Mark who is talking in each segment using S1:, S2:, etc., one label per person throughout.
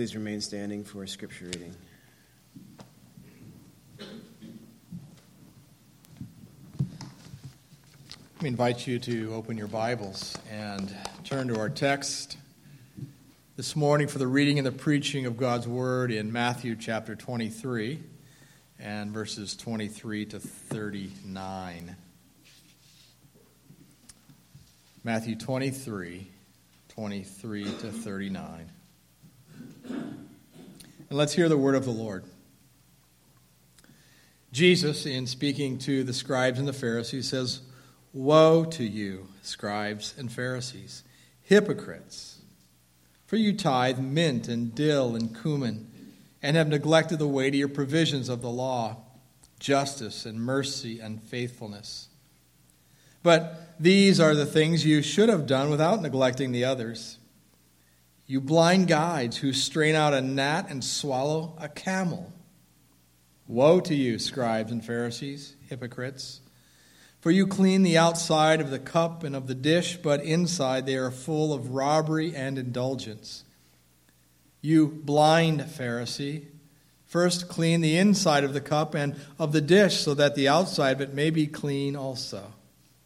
S1: please remain standing for scripture reading.
S2: Let me invite you to open your Bibles and turn to our text this morning for the reading and the preaching of God's Word in Matthew chapter 23 and verses 23 to 39. Matthew 23, 23 to 39. And let's hear the word of the Lord. Jesus, in speaking to the scribes and the Pharisees, says, "Woe to you, scribes and Pharisees, hypocrites! For you tithe mint and dill and cumin, and have neglected the weightier provisions of the law, justice and mercy and faithfulness. But these are the things you should have done without neglecting the others. You blind guides who strain out a gnat and swallow a camel. Woe to you, scribes and Pharisees, hypocrites! For you clean the outside of the cup and of the dish, but inside they are full of robbery and indulgence. You blind Pharisee, first clean the inside of the cup and of the dish, so that the outside of it may be clean also.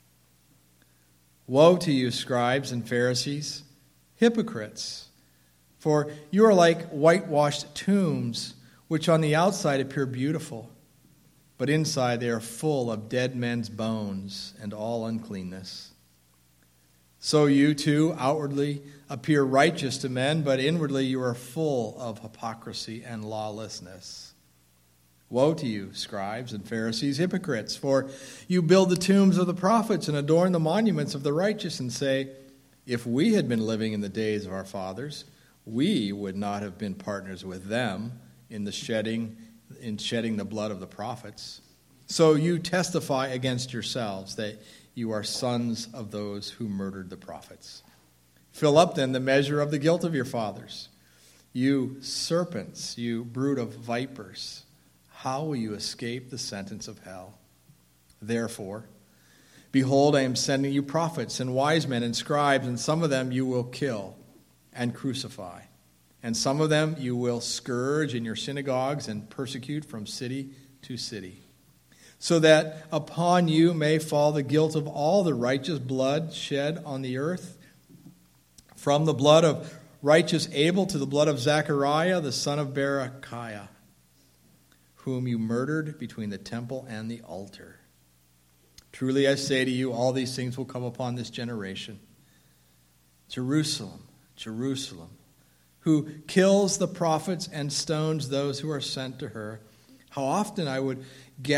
S2: Woe to you, scribes and Pharisees, hypocrites! For you are like whitewashed tombs, which on the outside appear beautiful, but inside they are full of dead men's bones and all uncleanness. So you too outwardly appear righteous to men, but inwardly you are full of hypocrisy and lawlessness. Woe to you, scribes and Pharisees, hypocrites! For you build the tombs of the prophets and adorn the monuments of the righteous, and say, if we had been living in the days of our fathers, we would not have been partners with them in shedding the blood of the prophets. So you testify against yourselves that you are sons of those who murdered the prophets. Fill up then the measure of the guilt of your fathers. You serpents, you brood of vipers, how will you escape the sentence of hell? Therefore, behold, I am sending you prophets and wise men and scribes, and some of them you will kill and crucify, and some of them you will scourge in your synagogues and persecute from city to city, so that upon you may fall the guilt of all the righteous blood shed on the earth, from the blood of righteous Abel to the blood of Zechariah, the son of Berechiah, whom you murdered between the temple and the altar. Truly I say to you, all these things will come upon this generation. Jerusalem, Jerusalem, who kills the prophets and stones those who are sent to her. How often I wanted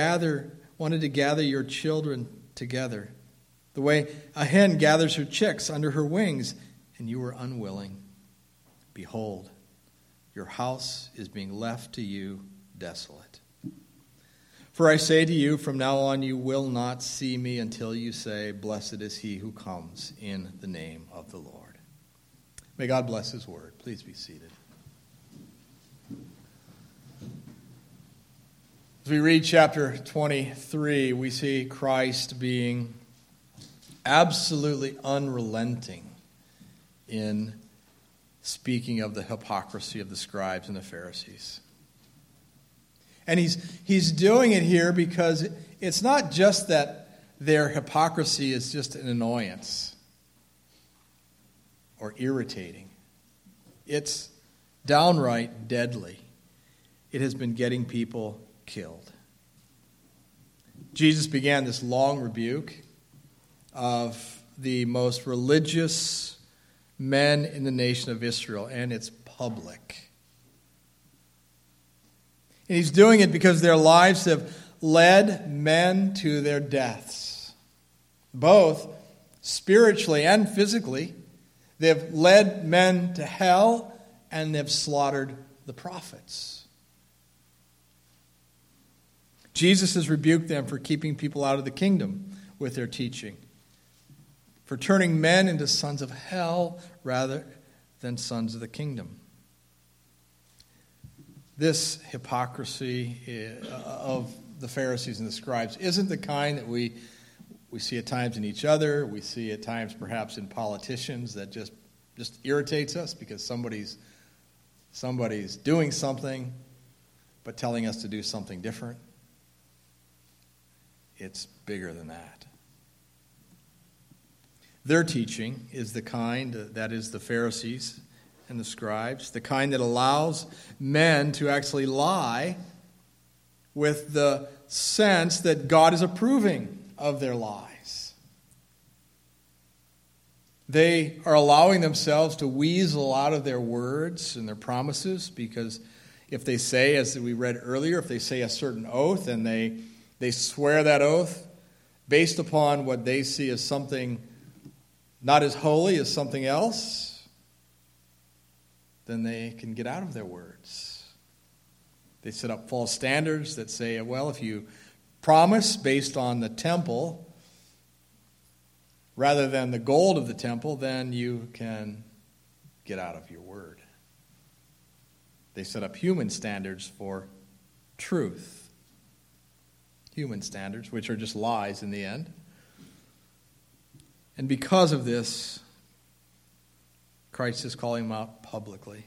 S2: to gather your children together, the way a hen gathers her chicks under her wings, and you were unwilling. Behold, your house is being left to you desolate. For I say to you, from now on you will not see me until you say, blessed is he who comes in the name of the Lord. May God bless his word. Please be seated. As we read chapter 23, we see Christ being absolutely unrelenting in speaking of the hypocrisy of the scribes and the Pharisees. And he's doing it here because it's not just that their hypocrisy is just an annoyance or irritating. It's downright deadly. It has been getting people killed. Jesus began this long rebuke of the most religious men in the nation of Israel, and it's public. And he's doing it because their lives have led men to their deaths, both spiritually and physically. They've led men to hell, and they've slaughtered the prophets. Jesus has rebuked them for keeping people out of the kingdom with their teaching, for turning men into sons of hell rather than sons of the kingdom. This hypocrisy of the Pharisees and the scribes isn't the kind that we see at times in each other. We see at times perhaps in politicians that just irritates us because somebody's Somebody's doing something, but telling us to do something different. It's bigger than that. Their teaching is the kind, that is the Pharisees and the scribes, the kind that allows men to actually lie with the sense that God is approving of their lies. They are allowing themselves to weasel out of their words and their promises, because if they say, as we read earlier, if they say a certain oath and they swear that oath based upon what they see as something not as holy as something else, then they can get out of their words. They set up false standards that say, well, if you promise based on the temple rather than the gold of the temple, then you can get out of your word. They set up human standards for truth. Human standards, which are just lies in the end. And because of this, Christ is calling them out publicly.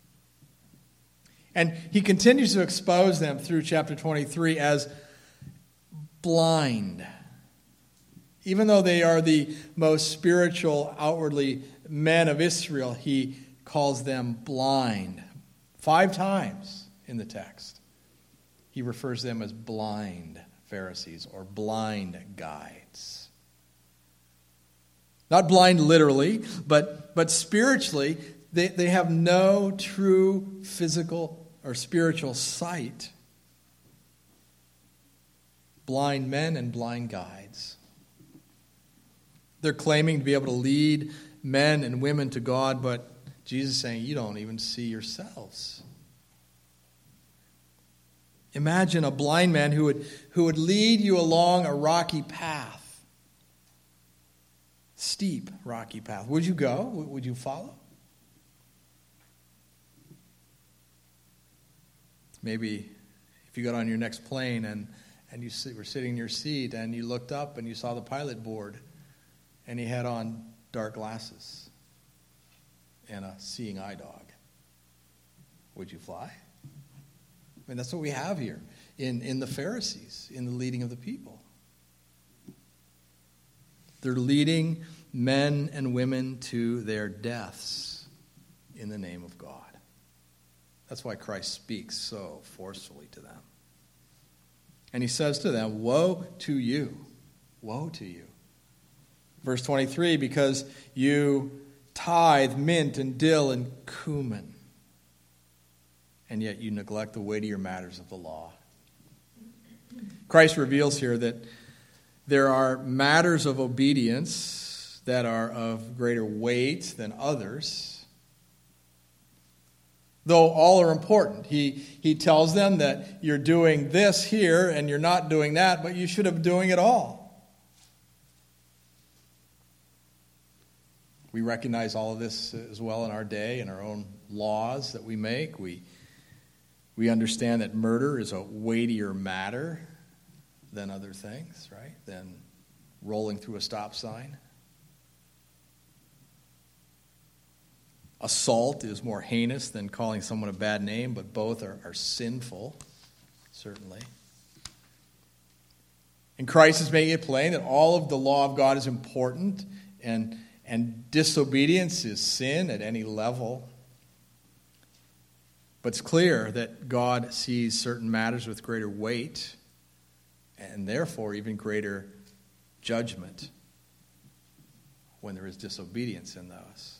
S2: And he continues to expose them through chapter 23 as blind. Even though they are the most spiritual, outwardly men of Israel, he calls them blind. 5 times in the text, he refers to them as blind Pharisees or blind guides. Not blind literally, but spiritually, they have no true physical or spiritual sight. Blind men and blind guides. They're claiming to be able to lead men and women to God, but Jesus is saying, you don't even see yourselves. Imagine a blind man who would lead you along a rocky path. Steep, rocky path. Would you go? Would you follow? Maybe if you got on your next plane and you were sitting in your seat and you looked up and you saw the pilot board and he had on dark glasses and a seeing eye dog. Would you fly? I mean, that's what we have here in the Pharisees, in the leading of the people. They're leading men and women to their deaths in the name of God. That's why Christ speaks so forcefully to them. And he says to them, woe to you. Woe to you. Verse 23, because you tithe mint and dill and cumin, and yet you neglect the weightier matters of the law. Christ reveals here that there are matters of obedience that are of greater weight than others, though all are important. He tells them that you're doing this here and you're not doing that, but you should have been doing it all. We recognize all of this as well in our day, in our own laws that we make. We understand that murder is a weightier matter than other things, right? Than rolling through a stop sign. Assault is more heinous than calling someone a bad name, but both are sinful, certainly. And Christ is making it plain that all of the law of God is important, and disobedience is sin at any level. But it's clear that God sees certain matters with greater weight and therefore even greater judgment when there is disobedience in those.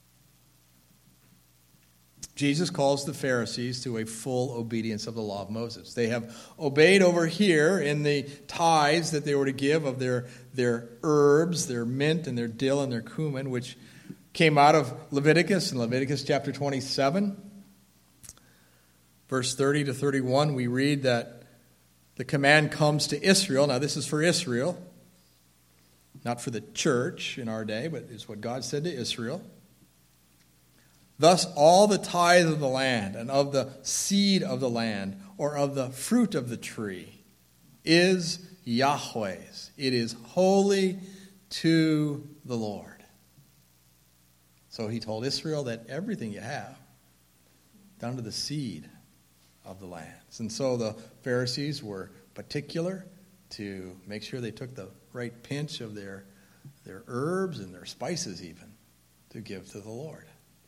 S2: Jesus calls the Pharisees to a full obedience of the law of Moses. They have obeyed over here in the tithes that they were to give of their herbs, their mint and their dill and their cumin, which came out of Leviticus, in Leviticus chapter 27. Verse 30 to 31, we read that the command comes to Israel. Now, this is for Israel, not for the church in our day, but it's what God said to Israel. Thus, all the tithe of the land and of the seed of the land or of the fruit of the tree is Yahweh's. It is holy to the Lord. So he told Israel that everything you have down to the seed of the lands. And so the Pharisees were particular to make sure they took the right pinch of their herbs and their spices even to give to the Lord.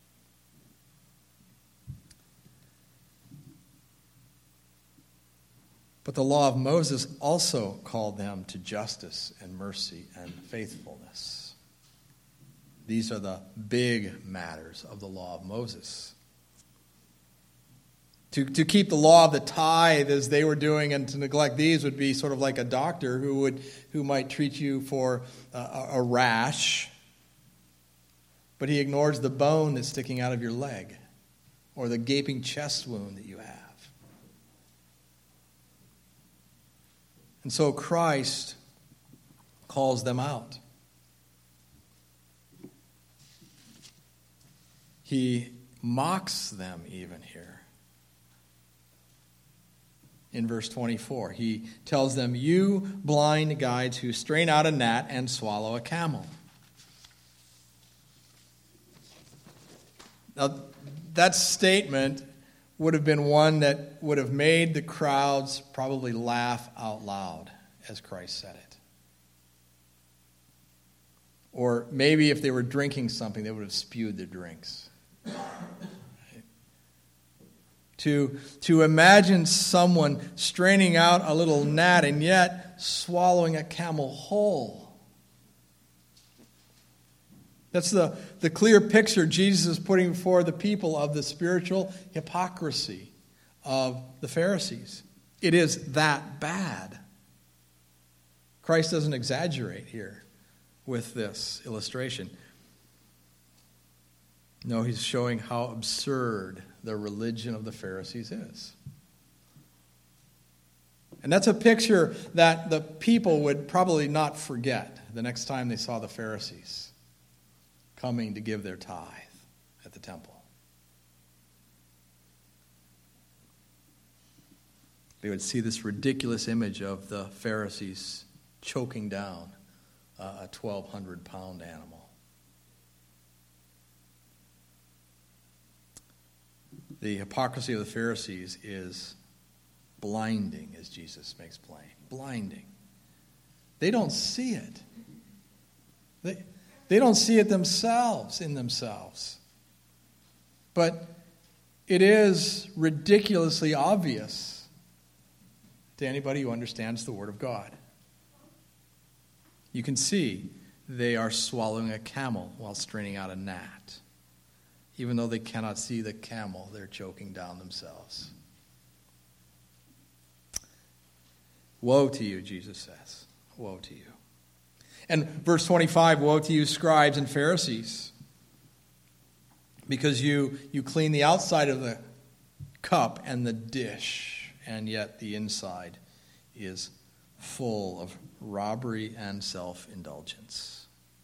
S2: But the law of Moses also called them to justice and mercy and faithfulness. These are the big matters of the law of Moses. To keep the law of the tithe as they were doing and to neglect these would be sort of like a doctor who might treat you for a rash, but he ignores the bone that's sticking out of your leg or the gaping chest wound that you have. And so Christ calls them out. He mocks them even here. In verse 24, he tells them, "You blind guides who strain out a gnat and swallow a camel." Now, that statement would have been one that would have made the crowds probably laugh out loud as Christ said it. Or maybe if they were drinking something, they would have spewed their drinks. To imagine someone straining out a little gnat and yet swallowing a camel whole. That's the clear picture Jesus is putting before the people of the spiritual hypocrisy of the Pharisees. It is that bad. Christ doesn't exaggerate here with this illustration. No, he's showing how absurd the religion of the Pharisees is. And that's a picture that the people would probably not forget the next time they saw the Pharisees coming to give their tithe at the temple. They would see this ridiculous image of the Pharisees choking down a 1,200-pound animal. The hypocrisy of the Pharisees is blinding, as Jesus makes plain. Blinding. They don't see it. They don't see it themselves, in themselves. But it is ridiculously obvious to anybody who understands the Word of God. You can see they are swallowing a camel while straining out a gnat. Even though they cannot see the camel, they're choking down themselves. Woe to you, Jesus says. Woe to you. And verse 25, woe to you, scribes and Pharisees, because you clean the outside of the cup and the dish, and yet the inside is full of robbery and self-indulgence.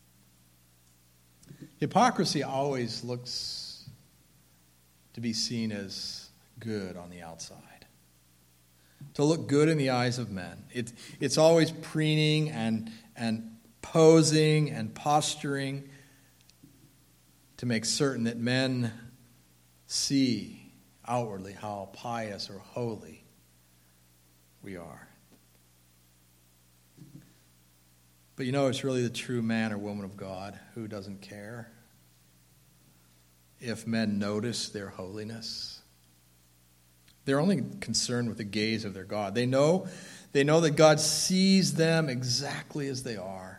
S2: Hypocrisy always looks to be seen as good on the outside, to look good in the eyes of men. It's always preening and posing and posturing to make certain that men see outwardly how pious or holy we are. But it's really the true man or woman of God who doesn't care if men notice their holiness. They're only concerned with the gaze of their God. They know that God sees them exactly as they are.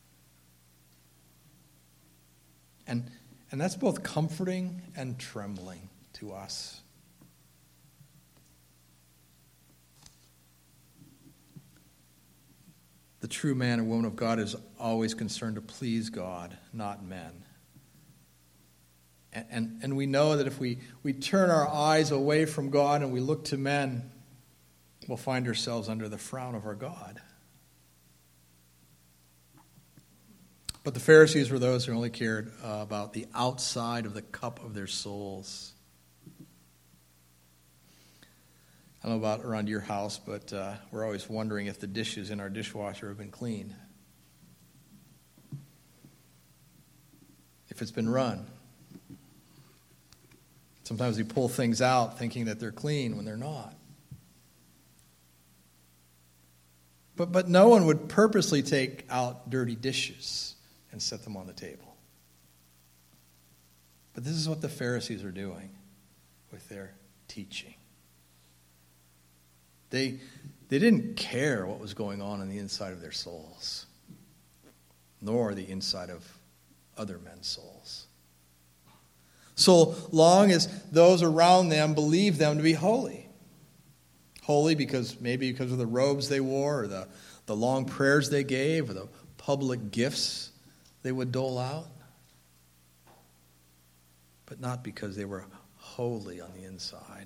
S2: And that's both comforting and trembling to us. The true man or woman of God is always concerned to please God, not men. And we know that if we turn our eyes away from God and we look to men, we'll find ourselves under the frown of our God. But the Pharisees were those who only cared about the outside of the cup of their souls. I don't know about around your house, but we're always wondering if the dishes in our dishwasher have been cleaned. If it's been run. Sometimes we pull things out thinking that they're clean when they're not. But no one would purposely take out dirty dishes and set them on the table. But this is what the Pharisees are doing with their teaching. They didn't care what was going on the inside of their souls, nor the inside of other men's souls. So long as those around them believed them to be holy. Holy because of the robes they wore, or the long prayers they gave, or the public gifts they would dole out. But not because they were holy on the inside.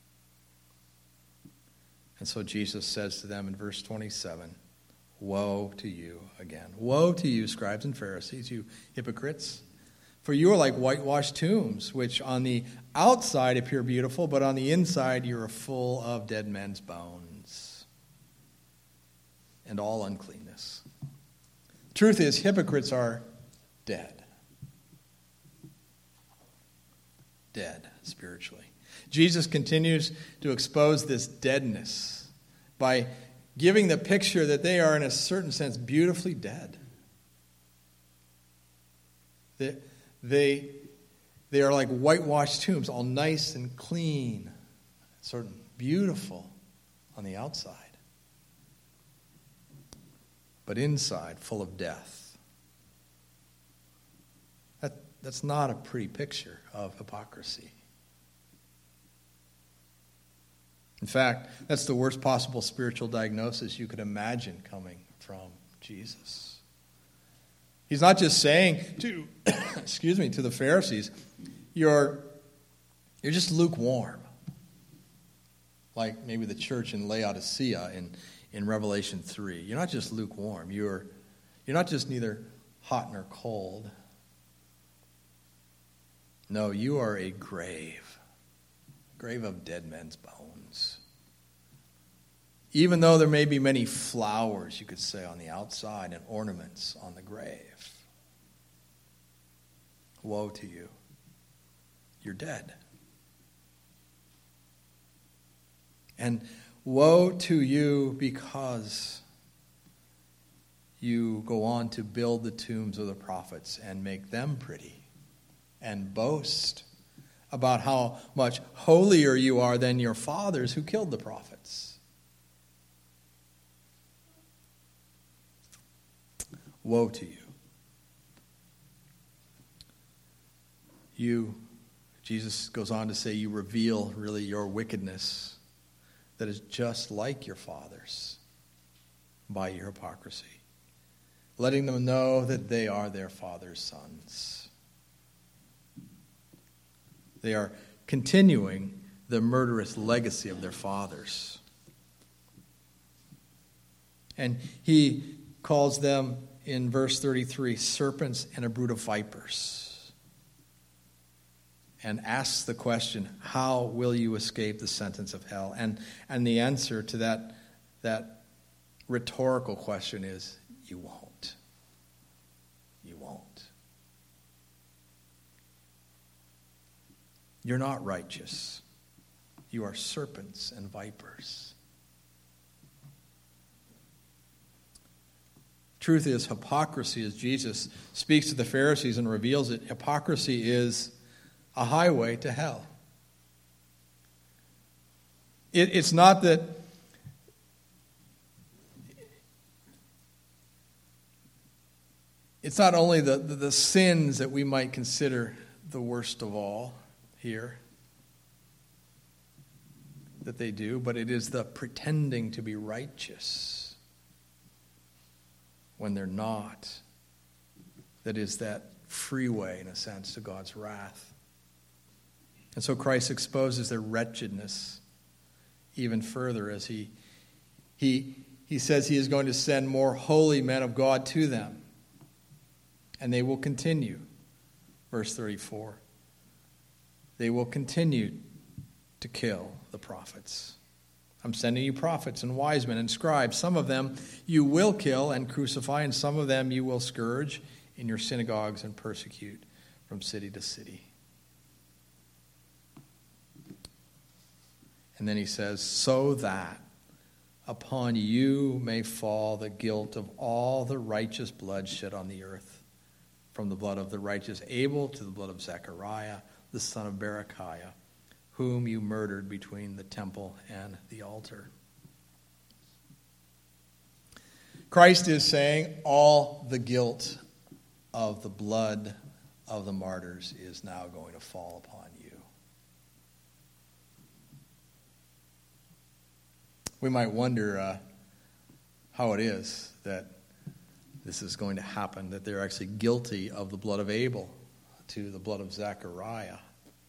S2: And so Jesus says to them in verse 27, woe to you again. Woe to you, scribes and Pharisees, you hypocrites. For you are like whitewashed tombs, which on the outside appear beautiful, but on the inside you are full of dead men's bones and all uncleanness. Truth is, hypocrites are dead. Dead spiritually. Jesus continues to expose this deadness by giving the picture that they are, in a certain sense, beautifully dead. They are like whitewashed tombs, all nice and clean, sort of beautiful on the outside, but inside full of death. That's not a pretty picture of hypocrisy. In fact, that's the worst possible spiritual diagnosis you could imagine coming from Jesus. He's not just saying to the Pharisees, you're just lukewarm. Like maybe the church in Laodicea in Revelation 3. You're not just lukewarm. You're not just neither hot nor cold. No, you are a grave of dead men's bones. Even though there may be many flowers, you could say, on the outside and ornaments on the grave. Woe to you. You're dead. And woe to you because you go on to build the tombs of the prophets and make them pretty and boast about how much holier you are than your fathers who killed the prophets. Woe to you. Jesus goes on to say, you reveal really your wickedness that is just like your fathers by your hypocrisy, letting them know that they are their father's sons. They are continuing the murderous legacy of their fathers. And he calls them in verse 33 serpents and a brood of vipers, and asks the question, how will you escape the sentence of hell? And the answer to that rhetorical question is, you won't. You won't. You're not righteous. You are serpents and vipers. Truth is, hypocrisy, as Jesus speaks to the Pharisees and reveals it, hypocrisy is a highway to hell. It's not that it's not only the sins that we might consider the worst of all here that they do, but it is the pretending to be righteous when they're not that is that freeway, in a sense, to God's wrath. And so Christ exposes their wretchedness even further as he says he is going to send more holy men of God to them. And they will continue. Verse 34. They will continue to kill the prophets. I'm sending you prophets and wise men and scribes. Some of them you will kill and crucify, and some of them you will scourge in your synagogues and persecute from city to city. And then he says, so that upon you may fall the guilt of all the righteous blood shed on the earth, from the blood of the righteous Abel to the blood of Zechariah, the son of Berechiah, whom you murdered between the temple and the altar. Christ is saying all the guilt of the blood of the martyrs is now going to fall upon you. We might wonder how it is that this is going to happen, that they're actually guilty of the blood of Abel to the blood of Zechariah.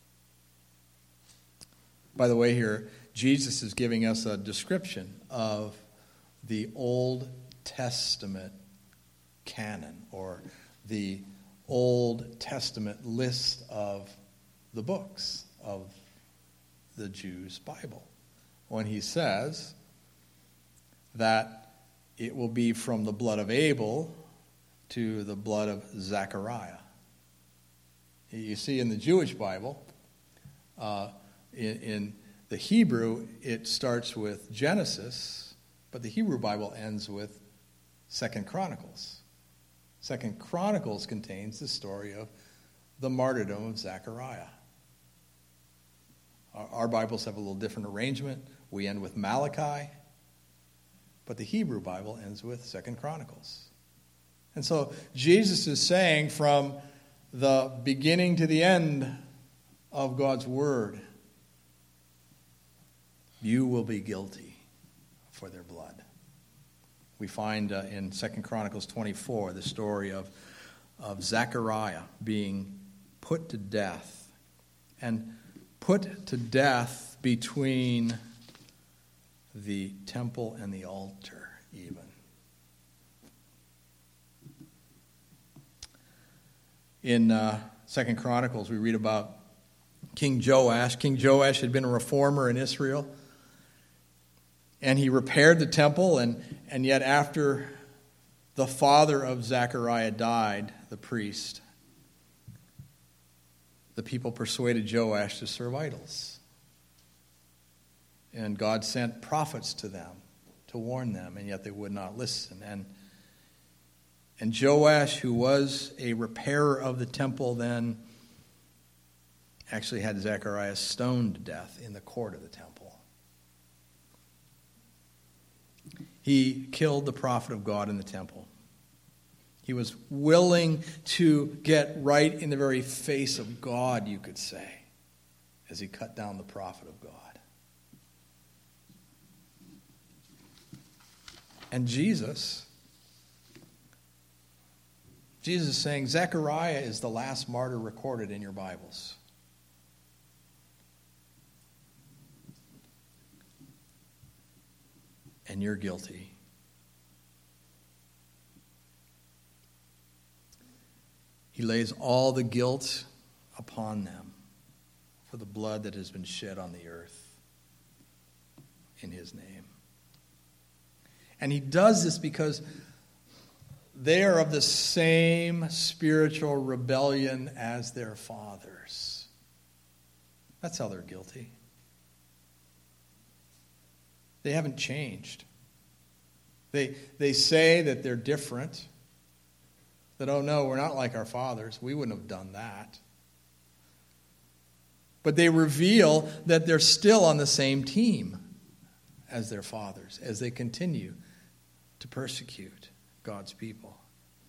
S2: By the way, here, Jesus is giving us a description of the Old Testament canon, or the Old Testament list of the books of the Jews' Bible, when he says that it will be from the blood of Abel to the blood of Zechariah. You see, in the Jewish Bible, in the Hebrew, it starts with Genesis, but the Hebrew Bible ends with 2 Chronicles. 2 Chronicles contains the story of the martyrdom of Zechariah. Our Bibles have a little different arrangement. We end with Malachi, but the Hebrew Bible ends with 2 Chronicles. And so Jesus is saying from the beginning to the end of God's Word, you will be guilty for their blood. We find in 2 Chronicles 24 the story of Zechariah being put to death, and put to death between the temple and the altar even. In 2 Chronicles we read about King Joash. King Joash had been a reformer in Israel, and he repaired the temple, and yet after the father of Zechariah died, the priest, the people persuaded Joash to serve idols. And God sent prophets to them to warn them, and yet they would not listen. And Joash, who was a repairer of the temple then, actually had Zechariah stoned to death in the court of the temple. He killed the prophet of God in the temple. He was willing to get right in the very face of God, you could say, as he cut down the prophet of God. And Jesus is saying, Zechariah is the last martyr recorded in your Bibles. And you're guilty. He lays all the guilt upon them for the blood that has been shed on the earth in his name. And he does this because they are of the same spiritual rebellion as their fathers. That's how they're guilty. They haven't changed. They say that they're different. That, oh no, we're not like our fathers. We wouldn't have done that. But they reveal that they're still on the same team as their fathers, as they continue to persecute God's people.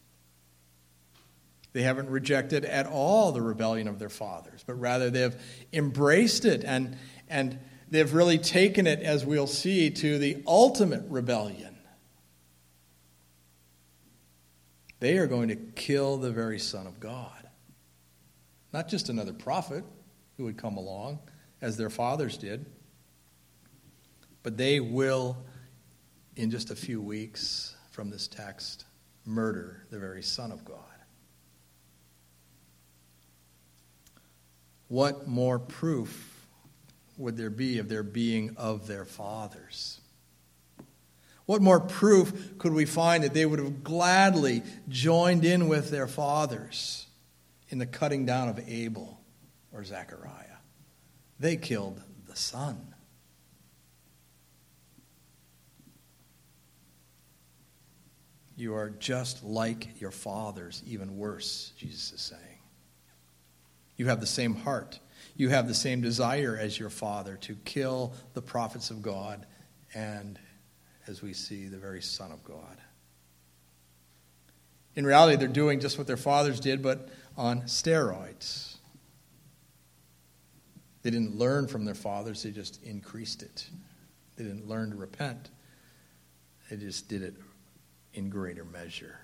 S2: They haven't rejected at all the rebellion of their fathers, but rather they've embraced it, and they've really taken it, as we'll see, to the ultimate rebellion. They are going to kill the very Son of God. Not just another prophet who would come along, as their fathers did, but they will, in just a few weeks from this text, murder the very Son of God. What more proof would there be of their being of their fathers? What more proof could we find that they would have gladly joined in with their fathers in the cutting down of Abel or Zechariah? They killed the son. You are just like your fathers, even worse, Jesus is saying. You have the same heart. You have the same desire as your father to kill the prophets of God and, as we see, the very Son of God. In reality, they're doing just what their fathers did, but on steroids. They didn't learn from their fathers, they just increased it. They didn't learn to repent. They just did it in greater measure.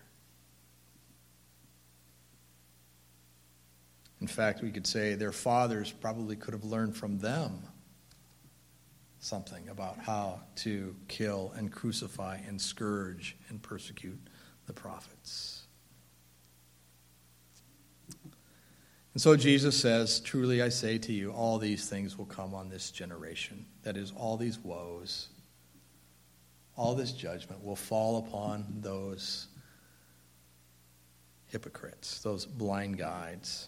S2: In fact, we could say their fathers probably could have learned from them something about how to kill and crucify and scourge and persecute the prophets. And so Jesus says, truly I say to you, all these things will come on this generation. That is, all these woes, all this judgment will fall upon those hypocrites, those blind guides.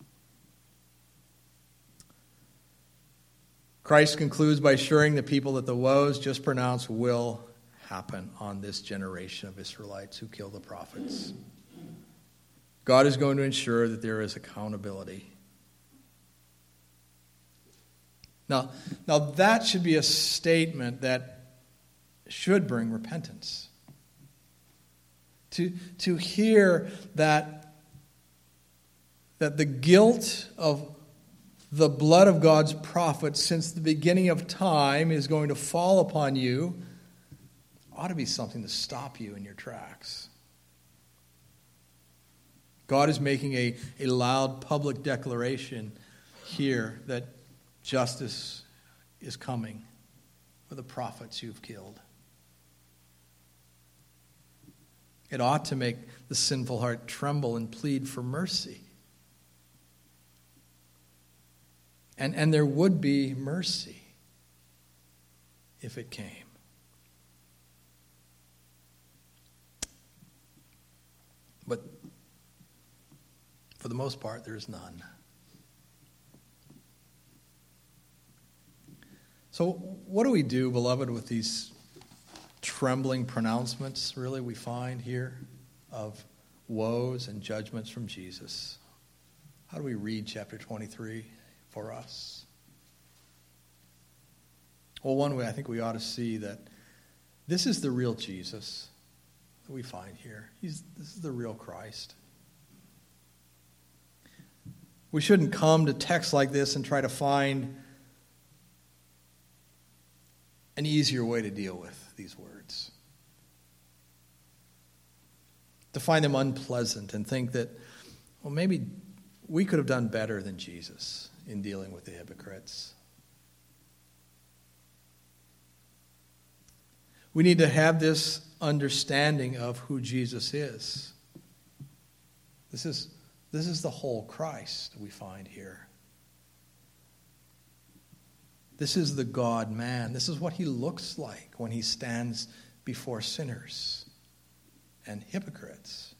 S2: Christ concludes by assuring the people that the woes just pronounced will happen on this generation of Israelites who kill the prophets. God is going to ensure that there is accountability. Now that should be a statement that should bring repentance. To hear that the guilt of the blood of God's prophets since the beginning of time is going to fall upon you ought to be something to stop you in your tracks. God is making a loud public declaration here that justice is coming for the prophets you've killed. It ought to make the sinful heart tremble and plead for mercy. And there would be mercy if it came. But for the most part, there is none. So what do we do, beloved, with these trembling pronouncements, really, we find here of woes and judgments from Jesus? How do we read chapter 23 for us? Well, one way I think we ought to see that this is the real Jesus that we find here. This is the real Christ. We shouldn't come to texts like this and try to find an easier way to deal with these words. To find them unpleasant and think that, well, maybe we could have done better than Jesus in dealing with the hypocrites. We need to have this understanding of who Jesus is. This is the whole Christ we find here. This is the God-man. This is what he looks like when he stands before sinners and hypocrites.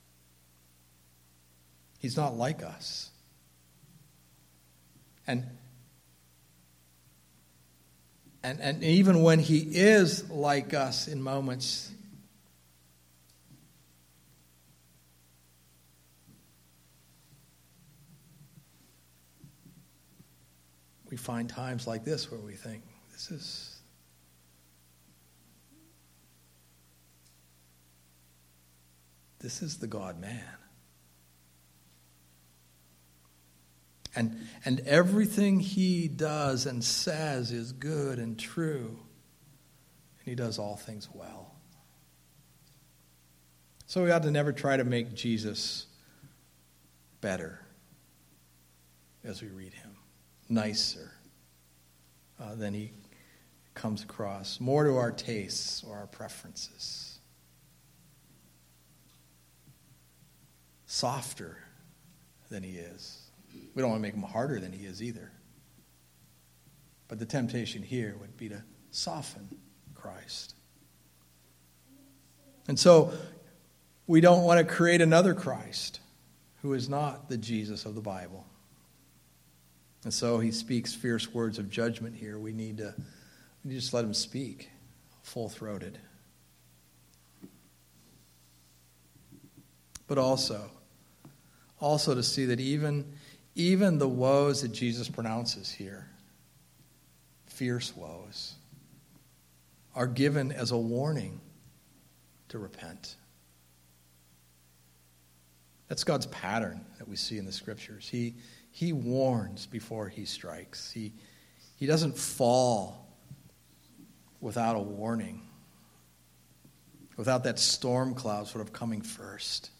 S2: He's not like us. And even when he is like us in moments, we find times like this where we think, this is the God-man. And everything he does and says is good and true. And he does all things well. So we ought to never try to make Jesus better as we read him, nicer than he comes across, more to our tastes or our preferences, softer than he is. We don't want to make him harder than he is either. But the temptation here would be to soften Christ. And so we don't want to create another Christ who is not the Jesus of the Bible. And so he speaks fierce words of judgment here. We need to just let him speak full-throated. but also to see that even the woes that Jesus pronounces here, fierce woes, are given as a warning to repent. That's God's pattern that we see in the Scriptures. He warns before he strikes. He doesn't fall without a warning, without that storm cloud sort of coming first.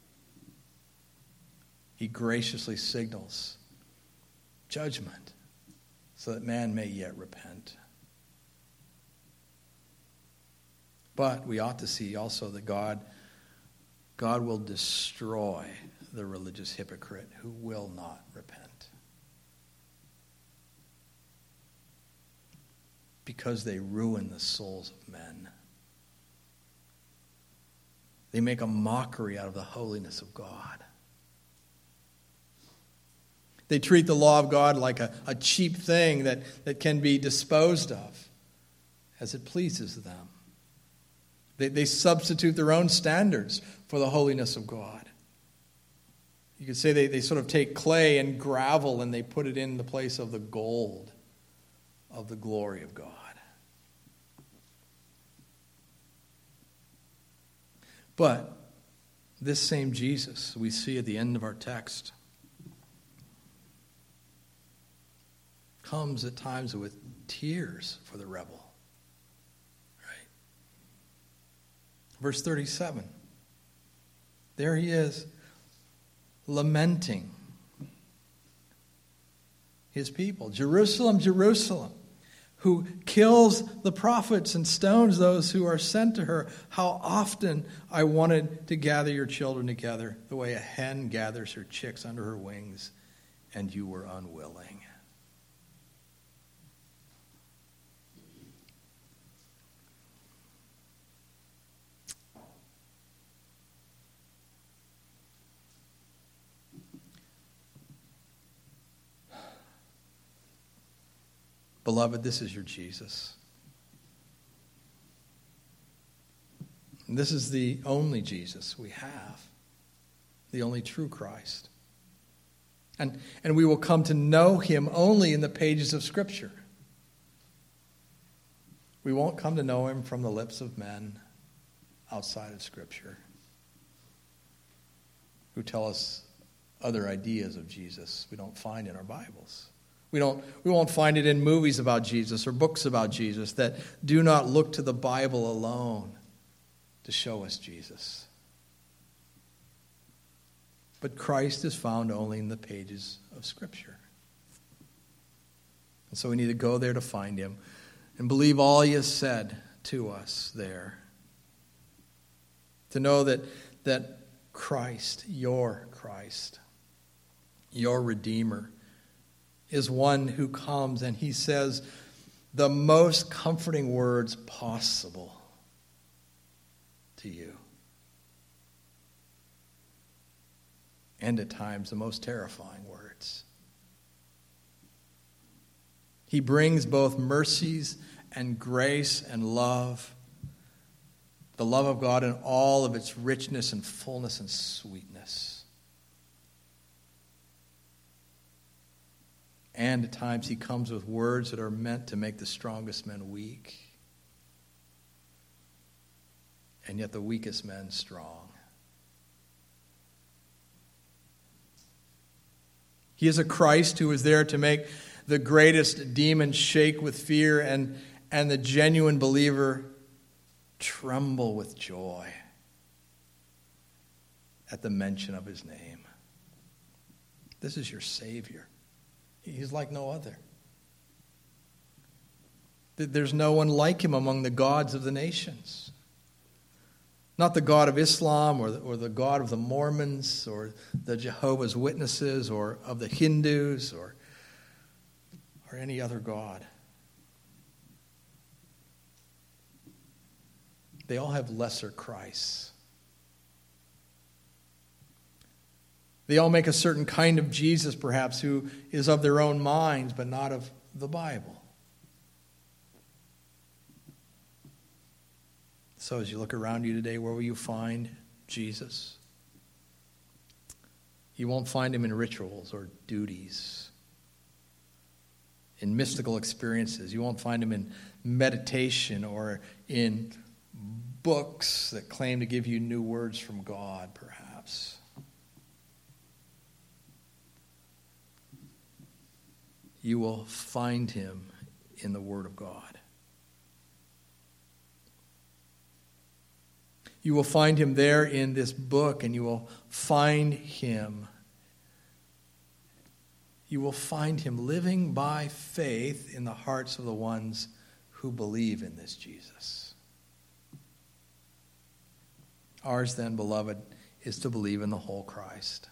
S2: He graciously signals judgment so that man may yet repent. But we ought to see also that God will destroy the religious hypocrite who will not repent. Because they ruin the souls of men. They make a mockery out of the holiness of God. They treat the law of God like a cheap thing that can be disposed of as it pleases them. They substitute their own standards for the holiness of God. You could say they sort of take clay and gravel and they put it in the place of the gold of the glory of God. But this same Jesus we see at the end of our text comes at times with tears for the rebel. Right? Verse 37. There he is, lamenting his people. Jerusalem, Jerusalem, who kills the prophets and stones those who are sent to her. How often I wanted to gather your children together the way a hen gathers her chicks under her wings, and you were unwilling. Beloved, this is your Jesus. And this is the only Jesus we have, the only true Christ. And we will come to know him only in the pages of Scripture. We won't come to know him from the lips of men outside of Scripture who tell us other ideas of Jesus we don't find in our Bibles. We won't find it in movies about Jesus or books about Jesus that do not look to the Bible alone to show us Jesus. But Christ is found only in the pages of Scripture. And so we need to go there to find him and believe all he has said to us there. To know that Christ, your Redeemer, is one who comes and he says the most comforting words possible to you. And at times the most terrifying words. He brings both mercies and grace and love, the love of God in all of its richness and fullness and sweetness. And at times he comes with words that are meant to make the strongest men weak. And yet the weakest men strong. He is a Christ who is there to make the greatest demon shake with fear and the genuine believer tremble with joy at the mention of his name. This is your Savior. He's like no other. There's no one like him among the gods of the nations. Not the God of Islam or the God of the Mormons or the Jehovah's Witnesses or of the Hindus or any other God. They all have lesser Christs. They all make a certain kind of Jesus, perhaps, who is of their own minds, but not of the Bible. So as you look around you today, where will you find Jesus? You won't find him in rituals or duties, in mystical experiences. You won't find him in meditation or in books that claim to give you new words from God, perhaps. You will find him in the Word of God. You will find him there in this book, and you will find him. You will find him living by faith in the hearts of the ones who believe in this Jesus. Ours then, beloved, is to believe in the whole Christ.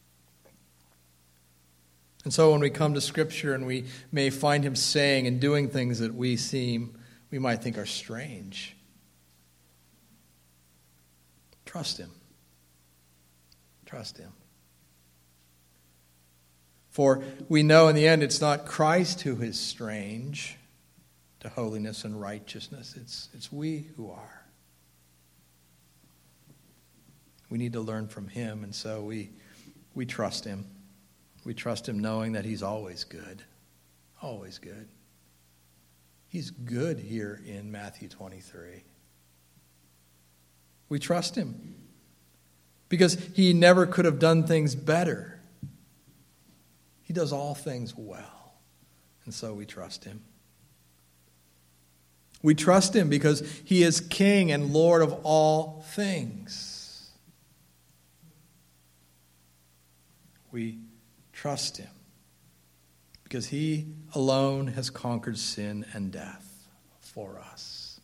S2: And so when we come to Scripture and we may find him saying and doing things that we might think are strange, trust him. Trust him. For we know in the end it's not Christ who is strange to holiness and righteousness. It's we who are. We need to learn from him, and so we trust him. We trust him knowing that he's always good. Always good. He's good here in Matthew 23. We trust him because he never could have done things better. He does all things well, and so we trust him. We trust him because he is King and Lord of all things. We trust him because he alone has conquered sin and death for us.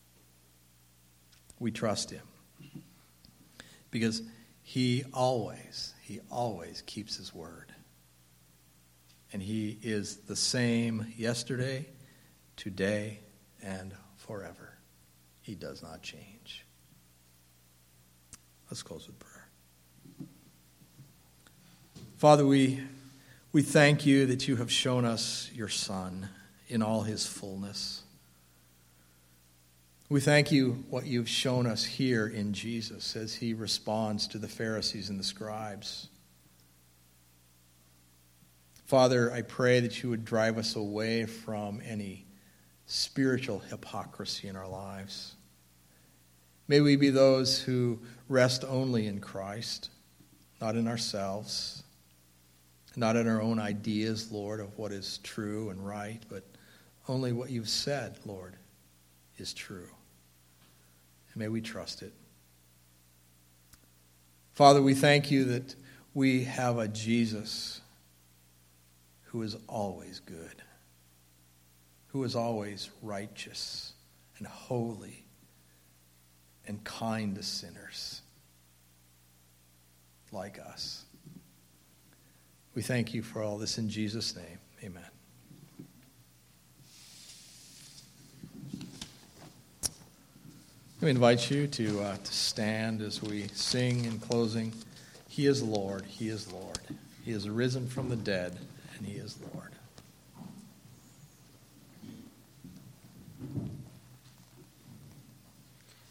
S2: We trust him because he always keeps his word. And he is the same yesterday, today, and forever. He does not change. Let's close with prayer. Father, we thank you that you have shown us your Son in all his fullness. We thank you what you've shown us here in Jesus as he responds to the Pharisees and the scribes. Father, I pray that you would drive us away from any spiritual hypocrisy in our lives. May we be those who rest only in Christ, not in ourselves, not in our own ideas, Lord, of what is true and right, but only what you've said, Lord, is true. And may we trust it. Father, we thank you that we have a Jesus who is always good, who is always righteous and holy and kind to sinners like us. We thank you for all this in Jesus' name. Amen. We invite you to stand as we sing in closing. He is Lord. He is Lord. He is risen from the dead, and he is Lord.